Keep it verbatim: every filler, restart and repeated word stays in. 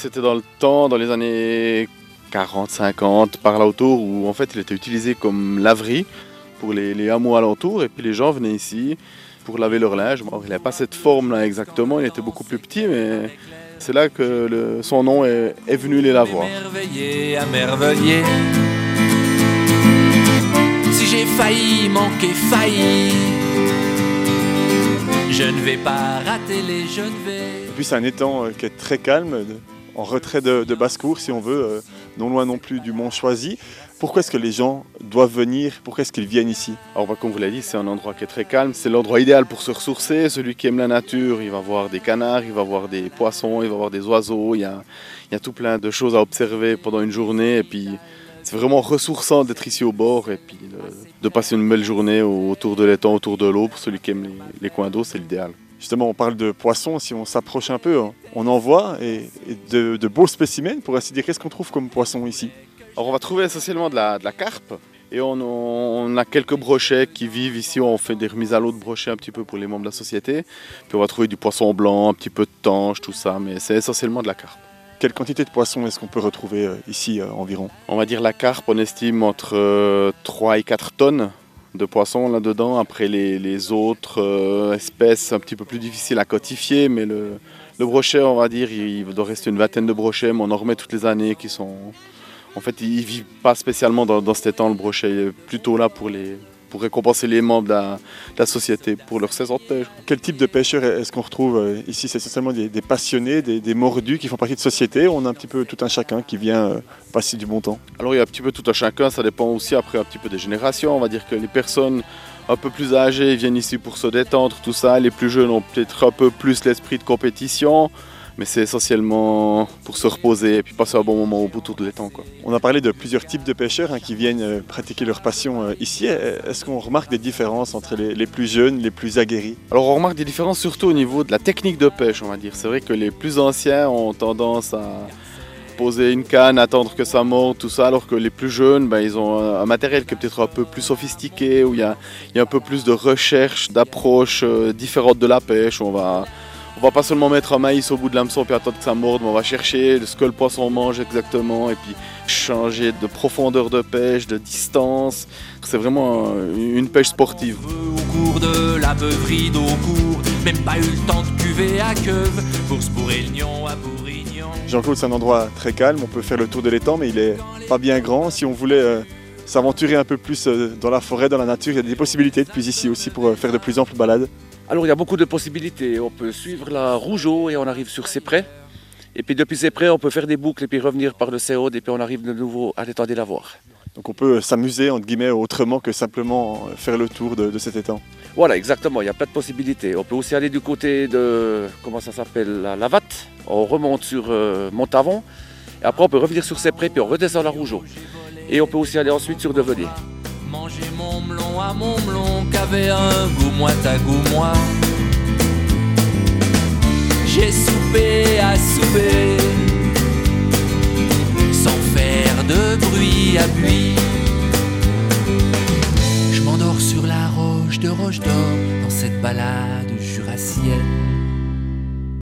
C'était dans le temps, dans les années quarante, cinquante, par là autour, où en fait il était utilisé comme laverie pour les, les hameaux alentours, et puis les gens venaient ici pour laver leur linge. Bon, il n'avait pas cette forme-là exactement, il était beaucoup plus petit, mais c'est là que le, son nom est, est venu les lavoir. Émerveillé, émerveillé. Si j'ai failli manquer, failli, je ne vais pas rater les, je ne vais... Et puis c'est un étang qui est très calme, en retrait de, de basse-cour si on veut, non loin non plus du Mont Choisy. Pourquoi est-ce que les gens doivent venir? Pourquoi est-ce qu'ils viennent ici? Alors bah, comme vous l'avez dit, c'est un endroit qui est très calme, c'est l'endroit idéal pour se ressourcer. Celui qui aime la nature, il va voir des canards, il va voir des poissons, il va voir des oiseaux. Il y a, il y a tout plein de choses à observer pendant une journée. Et puis c'est vraiment ressourçant d'être ici au bord et puis de, de passer une belle journée autour de l'étang, autour de l'eau. Pour celui qui aime les, les coins d'eau, c'est l'idéal. Justement, on parle de poissons, si on s'approche un peu, on en voit, et, et de, de beaux spécimens, pour ainsi dire. Qu'est-ce qu'on trouve comme poisson ici? Alors on va trouver essentiellement de la, de la carpe, et on, on a quelques brochets qui vivent ici. On fait des remises à l'eau de brochets un petit peu pour les membres de la société. Puis on va trouver du poisson blanc, un petit peu de tanche, tout ça, mais c'est essentiellement de la carpe. Quelle quantité de poissons est-ce qu'on peut retrouver ici euh, environ? On va dire la carpe, on estime entre euh, trois et quatre tonnes de poissons là-dedans. Après les, les autres euh, espèces, un petit peu plus difficiles à quantifier, mais le, le brochet, on va dire, il doit rester une vingtaine de brochets, mais on en remet toutes les années qui sont... En fait, il ne vit pas spécialement dans, dans cet étang, le brochet, il est plutôt là pour, les, pour récompenser les membres de la, de la société pour leur saison de pêche. Quel type de pêcheurs est-ce qu'on retrouve ici? C'est essentiellement des, des passionnés, des, des mordus qui font partie de société. On a un petit peu tout un chacun qui vient euh, passer du bon temps. Alors il y a un petit peu tout un chacun, ça dépend aussi après un petit peu des générations. On va dire que les personnes un peu plus âgées viennent ici pour se détendre, tout ça. Les plus jeunes ont peut-être un peu plus l'esprit de compétition. Mais c'est essentiellement pour se reposer et puis passer un bon moment autour de l'étang, quoi. On a parlé de plusieurs types de pêcheurs hein, qui viennent euh, pratiquer leur passion euh, ici. Est-ce qu'on remarque des différences entre les, les plus jeunes, les plus aguerris? Alors on remarque des différences surtout au niveau de la technique de pêche, on va dire. C'est vrai que les plus anciens ont tendance à poser une canne, attendre que ça morde, tout ça, alors que les plus jeunes, ben, ils ont un matériel qui est peut-être un peu plus sophistiqué, où il y a, il y a un peu plus de recherche, d'approche euh, différente de la pêche. On va... On va pas seulement mettre un maïs au bout de l'hameçon et attendre que ça morde, mais on va chercher ce que le poisson mange exactement et puis changer de profondeur de pêche, de distance. C'est vraiment une pêche sportive. Au cours de la beuverie d'eau court, même pas eu le temps de cuver à queuve, pour se bourrer le nion à Bourignon. Jean-Claude, c'est un endroit très calme, on peut faire le tour de l'étang, mais il est pas bien grand. Si on voulait euh, s'aventurer un peu plus euh, dans la forêt, dans la nature, il y a des possibilités depuis ici aussi pour euh, faire de plus amples balades. Alors il y a beaucoup de possibilités, on peut suivre la Rougeau et on arrive sur Céprès. Et puis depuis Céprès, on peut faire des boucles et puis revenir par le Céaude et puis on arrive de nouveau à l'étang des Lavoirs. Donc on peut s'amuser entre guillemets autrement que simplement faire le tour de, de cet étang. Voilà, exactement, il y a plein de possibilités. On peut aussi aller du côté de, comment ça s'appelle, la Lavatte. On remonte sur euh, Montavon et après on peut revenir sur Céprès puis on redescend la Rougeau. Et on peut aussi aller ensuite sur Devenier. Manger mon melon à mon melon qu'avait un goût moi ta goût moi. J'ai soupé à souper sans faire de bruit à buis. Je m'endors sur la roche de Roche d'Or dans cette balade jurassienne.